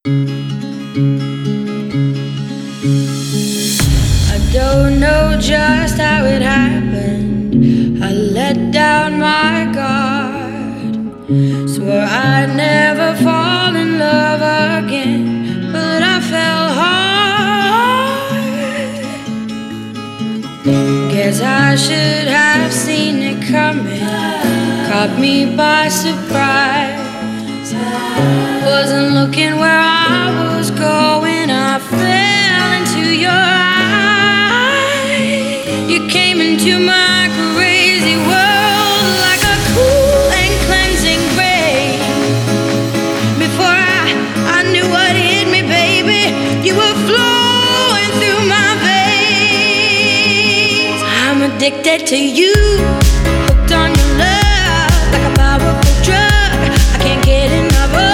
I don't know just how it happened. I let down my guard. Swore I'd never fall in love again, but I fell hard. Guess I should have seen it coming. Caught me by surprise. Wasn't looking where I was going. I fell into your eyes. You came into my crazy world like a cool and cleansing rain. Before I knew what hit me, baby, you were flowing through my veins. I'm addicted to you, hooked on your love like a powerful drug. I can't get enough of.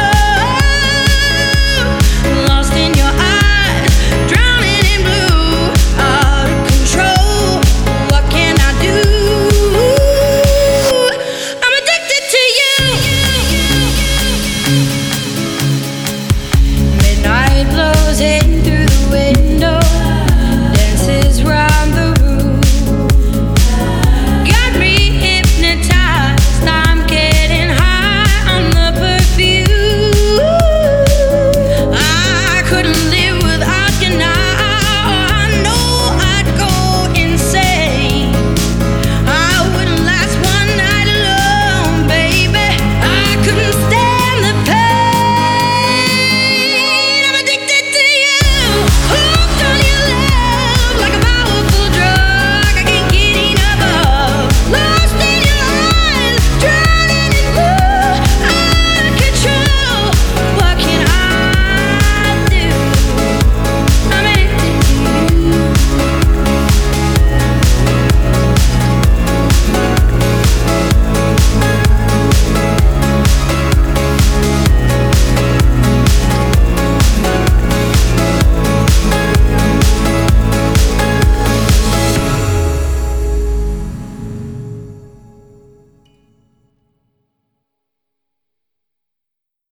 Lost in your eyes, drowning in blue, out of control. What can I do? I'm addicted to you. Midnight blows hitting through